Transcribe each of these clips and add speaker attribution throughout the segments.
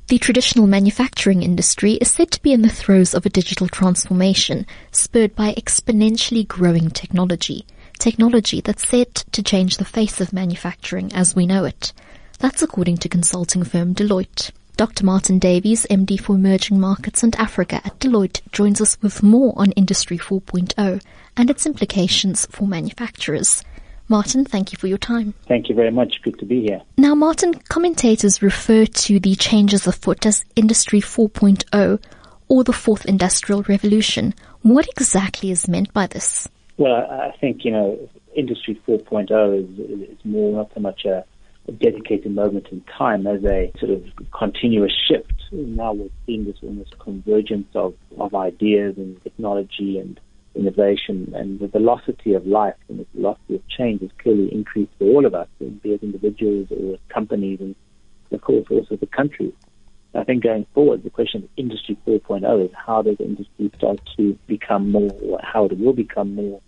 Speaker 1: The traditional manufacturing industry is said to be in the throes of a digital transformation spurred by exponentially growing technology. Technology that's set to change the face of manufacturing as we know it. That's according to consulting firm Deloitte. Dr. Martin Davies, MD for Emerging Markets and Africa at Deloitte, joins us with more on Industry 4.0 and its implications for manufacturers. Martin, thank you for your time.
Speaker 2: Thank you very much. Good to be here.
Speaker 1: Now, Martin, commentators refer to the changes afoot as Industry 4.0 or the Fourth Industrial Revolution. What exactly is meant by this?
Speaker 2: Well, I think, Industry 4.0 is more not so much a dedicated moment in time as a sort of continuous shift. Now we're seeing this almost convergence of ideas and technology and innovation, and the velocity of life and the velocity of change has clearly increased for all of us, be it individuals or companies, and of course also the countries. I think going forward, the question of Industry 4.0 is how does industry start to become more, or how it will become more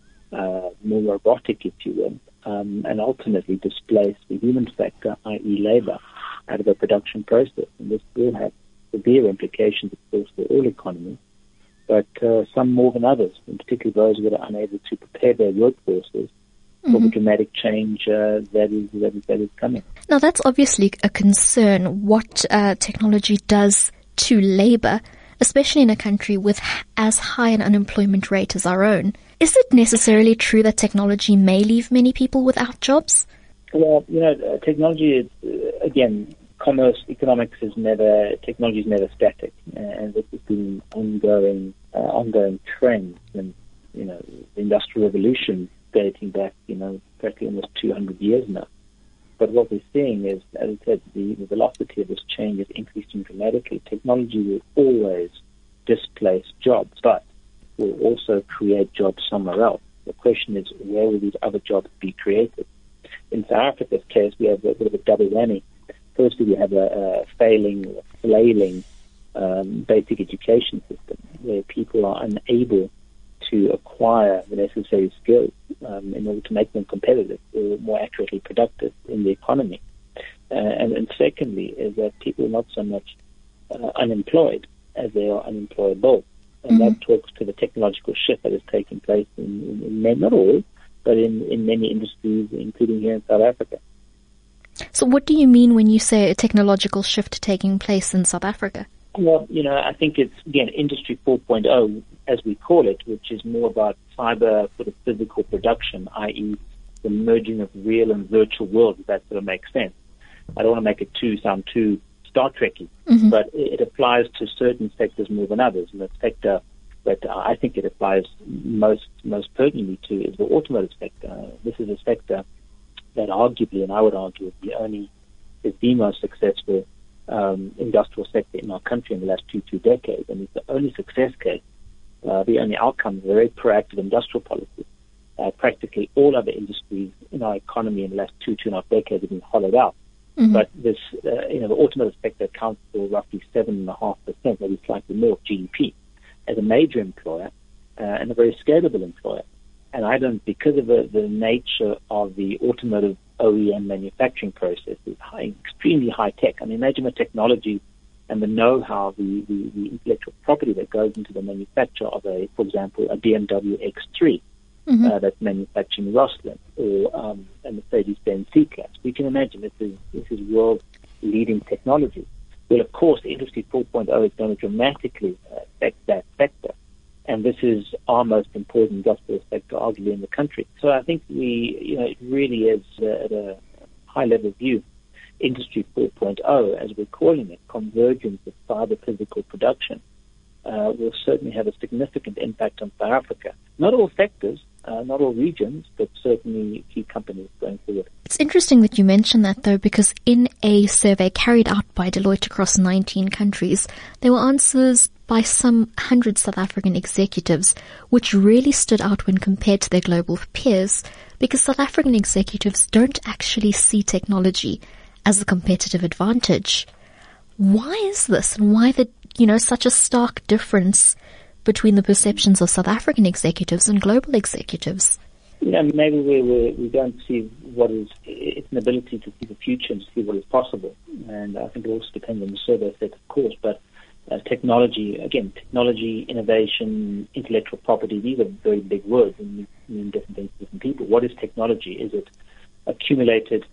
Speaker 2: robotic, if you will, and ultimately displace the human factor, i.e. labor, out of the production process. And this will have severe implications, of course, for all economies, but some more than others, in particular those that are unable to prepare their workforces for the dramatic change that is coming.
Speaker 1: Now, that's obviously a concern, what technology does to labor, especially in a country with as high an unemployment rate as our own. Is it necessarily true that technology may leave many people without jobs?
Speaker 2: Well, technology is, again, commerce, economics technology is never static, and this has been ongoing trend, and the Industrial Revolution dating back, practically almost 200 years now. But what we're seeing is, as I said, the velocity of this change is increasing dramatically. Technology will always displace jobs, but will also create jobs somewhere else. The question is, where will these other jobs be created? In South Africa's case, we have a bit of a double whammy. Firstly, we have a flailing basic education system where people are unable to acquire the necessary skills in order to make them competitive, or more accurately productive in the economy. And secondly, is that people are not so much unemployed as they are unemployable. And that talks to the technological shift that is taking place in not all, but in many industries, including here in South Africa.
Speaker 1: So what do you mean when you say a technological shift taking place in South Africa?
Speaker 2: Well, I think it's, again, Industry 4.0, as we call it, which is more about cyber sort of physical production, i.e. the merging of real and virtual worlds, if that sort of makes sense. I don't want to make it sound too Star Trek-y, but it applies to certain sectors more than others. And the sector that I think it applies most pertinently to is the automotive sector. This is a sector that arguably, and I would argue, is the most successful industrial sector in our country in the last two decades. And it's the only success case, the only outcome of a very proactive industrial policy. Practically all other industries in our economy in the last two and a half decades have been hollowed out. But this, the automotive sector accounts for roughly 7.5%, maybe slightly more, of GDP, as a major employer and a very scalable employer. And I don't, because of the nature of the automotive OEM manufacturing process, is extremely high tech. I mean, imagine the technology and the know-how, the intellectual property that goes into the manufacture of for example, a BMW X3 that's manufactured in Rosslyn, or a Mercedes-Benz C-Class. We can imagine this is world-leading technology. Well, of course, Industry 4.0 is going to dramatically affect that sector. And this is our most important industrial sector, arguably, in the country. So I think it really is, at a high-level view, Industry 4.0, as we're calling it, convergence of cyber physical production, will certainly have a significant impact on South Africa. Not all sectors, not all regions, but certainly key companies going forward.
Speaker 1: It's interesting that you mention that, though, because in a survey carried out by Deloitte across 19 countries, there were answers by some 100 South African executives, which really stood out when compared to their global peers, because South African executives don't actually see technology as a competitive advantage. Why is this, and why such a stark difference between the perceptions of South African executives and global executives?
Speaker 2: Maybe we don't see it's an ability to see the future and to see what is possible. And I think it also depends on the survey set, of course, but technology, innovation, intellectual property, these are very big words and mean different things to different people. What is technology? Is it accumulated,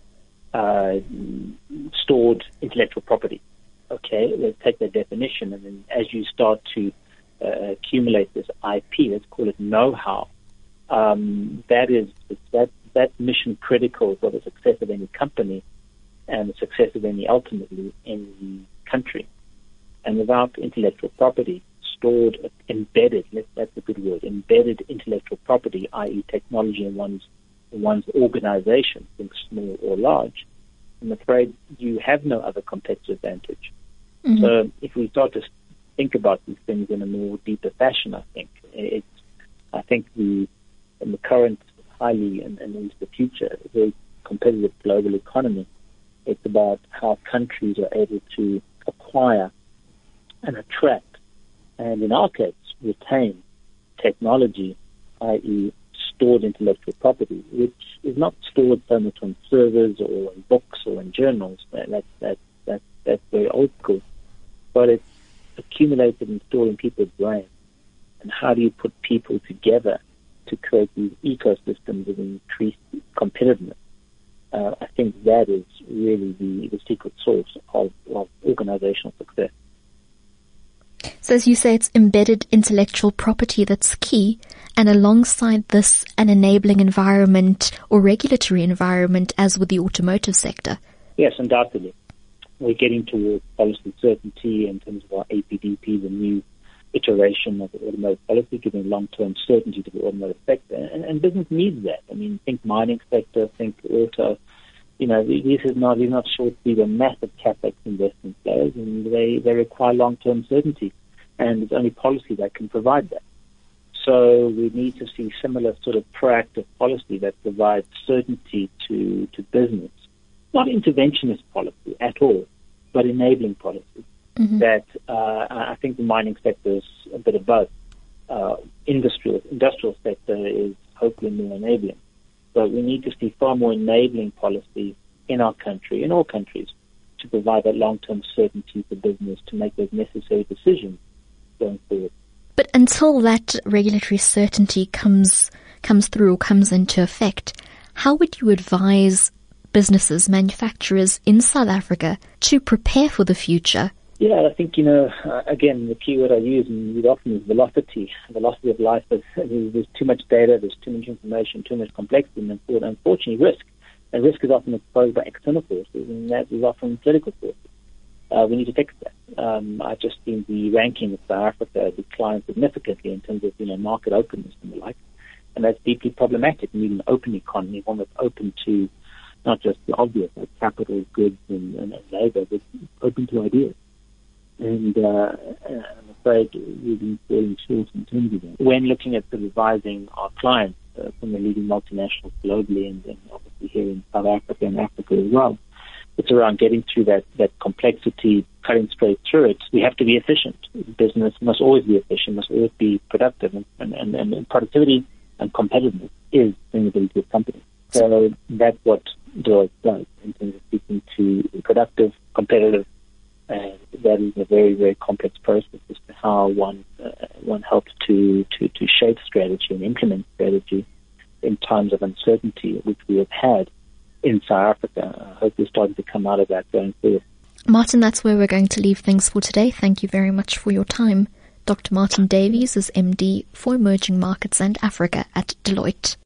Speaker 2: stored intellectual property? Okay, let's take that definition, and then as you start to accumulate this IP, let's call it know-how, that's mission critical for the success of any company and the success of ultimately any country. And without intellectual property, stored, embedded, that's a good word, embedded intellectual property, i.e. technology in one's organization, think small or large, I'm afraid you have no other competitive advantage. Mm-hmm. So if we start to think about these things in a more deeper fashion, I think in the current highly and into the future very competitive global economy, it's about how countries are able to acquire and attract, and in our case, retain technology, i.e. stored intellectual property, which is not stored so much on servers or in books or in journals. That's very old school. But it's accumulated and stored in people's brains. And how do you put people together to create these ecosystems of increased competitiveness? I think that is really the secret source of organizational success.
Speaker 1: So as you say, it's embedded intellectual property that's key, and alongside this, an enabling environment or regulatory environment, as with the automotive sector.
Speaker 2: Yes, undoubtedly. We're getting towards policy certainty in terms of our APDP, the new iteration of the automotive policy, giving long-term certainty to the automotive sector. And business needs that. I mean, think mining sector, think auto. These are not short, these are massive CapEx investment flows, and they require long-term certainty, and it's only policy that can provide that. So we need to see similar sort of proactive policy that provides certainty to business, not interventionist policy at all, but enabling policy. Mm-hmm. That I think the mining sector is a bit of both. Industrial sector is hopefully more enabling. But we need to see far more enabling policy in our country, in all countries, to provide that long-term certainty for business to make those necessary decisions going forward.
Speaker 1: But until that regulatory certainty comes through or comes into effect, how would you advise businesses, manufacturers in South Africa to prepare for the future?
Speaker 2: Yeah, I think, again, the key word I use and use often is velocity of life. There's too much data, there's too much information, too much complexity, and unfortunately risk. And risk is often exposed by external forces, and that is often political forces. We need to fix that. I've just seen the ranking of South Africa decline significantly in terms of, market openness and the like. And that's deeply problematic. We need an open economy, one that's open to not just the obvious, like capital, goods, and labor, but open to ideas. And I'm afraid we've been falling short in terms of that. When looking at advising our clients from the leading multinationals globally and obviously here in South Africa and Africa as well, it's around getting through that complexity, cutting straight through it. We have to be efficient. Business must always be efficient, must always be productive, and productivity and competitiveness is sustainability of companies. So that's what Deloitte does in terms of speaking to productive, competitive, and that is a very, very complex process as to how one helps to shape strategy and implement strategy in times of uncertainty, which we have had in South Africa. I hope we're starting to come out of that going forward.
Speaker 1: Martin, that's where we're going to leave things for today. Thank you very much for your time. Dr. Martin Davies is MD for Emerging Markets and Africa at Deloitte.